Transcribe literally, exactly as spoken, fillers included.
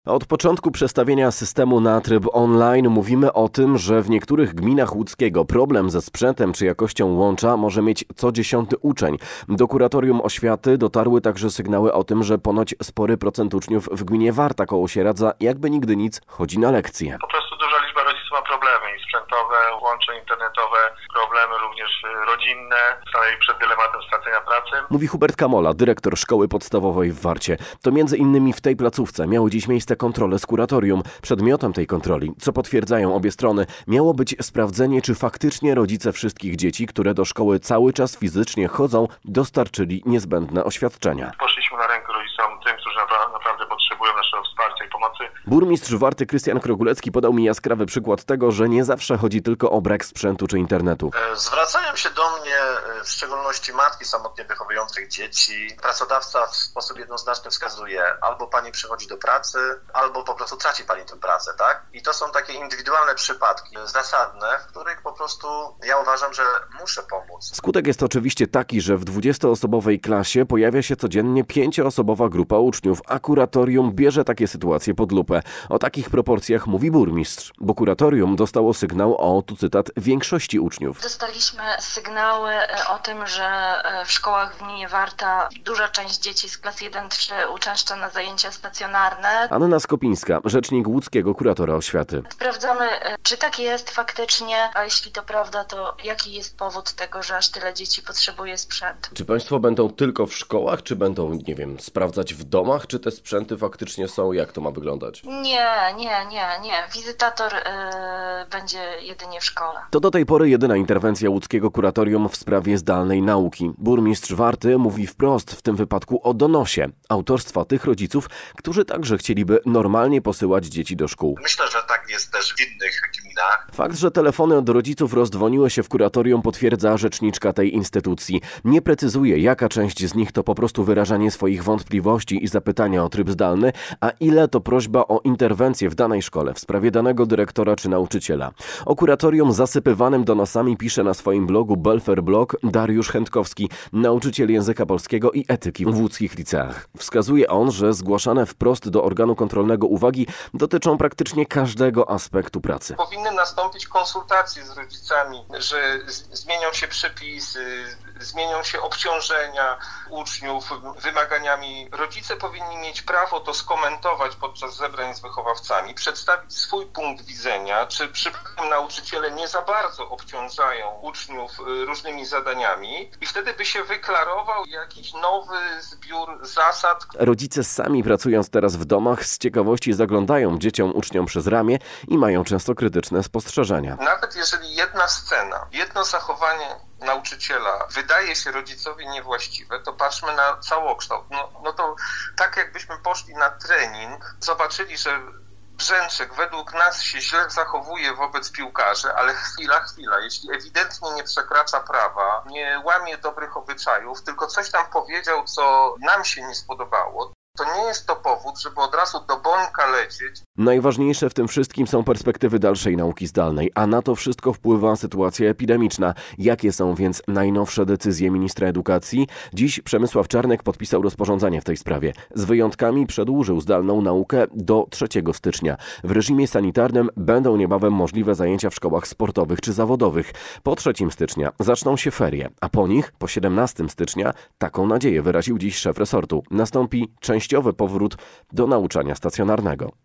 Od początku przestawienia systemu na tryb online mówimy o tym, że w niektórych gminach łódzkiego problem ze sprzętem czy jakością łącza może mieć co dziesiąty uczeń. Do kuratorium oświaty dotarły także sygnały o tym, że ponoć spory procent uczniów w gminie Warta koło Sieradza jakby nigdy nic chodzi na lekcje. Po prostu duża liczba rodziców ma problemy i sprzętowe, łącze internetowe, problemy również rodzinne, stają przed dylematem stracenia pracy. Mówi Hubert Kamola, dyrektor szkoły podstawowej w Warcie. To między innymi w tej placówce miały dziś miejsce kontrole z kuratorium. Przedmiotem tej kontroli, co potwierdzają obie strony, miało być sprawdzenie, czy faktycznie rodzice wszystkich dzieci, które do szkoły cały czas fizycznie chodzą, dostarczyli niezbędne oświadczenia. Poszliśmy na rękę rodzicom, tym, którzy naprawdę potrzebują naszego wsparcia i pomocy. Burmistrz Warty Krystian Krogulecki podał mi jaskrawy przykład tego, że nie zawsze chodzi tylko o brak sprzętu czy internetu. Zwracają się do mnie w szczególności matki samotnie wychowujących dzieci. Pracodawca w sposób jednoznaczny wskazuje, albo pani przychodzi do pracy, albo po prostu traci pani tę pracę, tak? I to są takie indywidualne przypadki, zasadne, w których po prostu ja uważam, że muszę pomóc. Skutek jest oczywiście taki, że w dwudziestoosobowej klasie pojawia się codziennie pięcioosobowa grupa uczniów, a kuratorium bierze takie sytuacje pod lupę. O takich proporcjach mówi burmistrz, bo kuratorium dostało sygnał o, tu cytat, większości uczniów. Dostaliśmy sygnały o tym, że w szkołach w gminie Warta duża część dzieci z klas jeden trzy uczęszcza na zajęcia stacjonarne. Anna Skopińska, rzecznik łódzkiego kuratora oświaty. Sprawdzamy, czy tak jest faktycznie, a jeśli to prawda, to jaki jest powód tego, że aż tyle dzieci potrzebuje sprzętu. Czy państwo będą tylko w szkołach, czy będą, nie wiem, sprawdzać w domach, czy te sprzęty faktycznie są? Jak to ma wyglądać? Nie, nie, nie, nie. Wizytator yy, będzie jedynie w szkole. To do tej pory jedyna interwencja łódzkiego kuratorium w sprawie zdalnej nauki. Burmistrz Warty mówi wprost w tym wypadku o donosie autorstwa tych rodziców, którzy także chcieliby normalnie posyłać dzieci do szkół. Myślę, że tak jest też w innych gminach. Fakt, że telefony od rodziców rozdzwoniły się w kuratorium, potwierdza rzeczniczka tej instytucji. Nie precyzuje, jaka część z nich to po prostu wyrażanie swoich wątpliwości i zapytania o tryb zdalny, a ile to prośba o interwencję w danej szkole w sprawie danego dyrektora czy nauczyciela. O kuratorium zasypywanym donosami pisze na swoim blogu Belfer Blog Dariusz Chętkowski, nauczyciel języka polskiego i etyki w łódzkich liceach. Wskazuje on, że zgłaszane wprost do organu kontrolnego uwagi dotyczą praktycznie każdego aspektu pracy. Powinny nastąpić konsultacje z rodzicami, że zmienią się przepisy, zmienią się obciążenia uczniów wymaganiami. Rodzice powinni mieć prawo to skomentować podczas zebrań z wychowawcami, przedstawić swój punkt widzenia, czy przypadkiem nauczyciele nie za bardzo obciążają uczniów różnymi zadaniami i wtedy by się wyklarował jakiś nowy zbiór zasad. Rodzice sami pracując teraz w domach z ciekawości zaglądają dzieciom, uczniom przez ramię i mają często krytyczne spostrzeżenia. Nawet jeżeli jedna scena, jedno zachowanie nauczyciela wydaje się rodzicowi niewłaściwe, to patrzmy na całokształt. No, no to tak jakbyśmy poszli na trening, zobaczyli, że Brzęczek według nas się źle zachowuje wobec piłkarzy, ale chwila, chwila, jeśli ewidentnie nie przekracza prawa, nie łamie dobrych obyczajów, tylko coś tam powiedział, co nam się nie spodobało, to nie jest to powód, żeby od razu do bąka lecieć. Najważniejsze w tym wszystkim są perspektywy dalszej nauki zdalnej, a na to wszystko wpływa sytuacja epidemiczna. Jakie są więc najnowsze decyzje ministra edukacji? Dziś Przemysław Czarnek podpisał rozporządzenie w tej sprawie. Z wyjątkami przedłużył zdalną naukę do trzeciego stycznia. W reżimie sanitarnym będą niebawem możliwe zajęcia w szkołach sportowych czy zawodowych. Po trzeciego stycznia zaczną się ferie, a po nich, po siedemnastego stycznia, taką nadzieję wyraził dziś szef resortu, nastąpi częściowy powrót do nauczania stacjonarnego.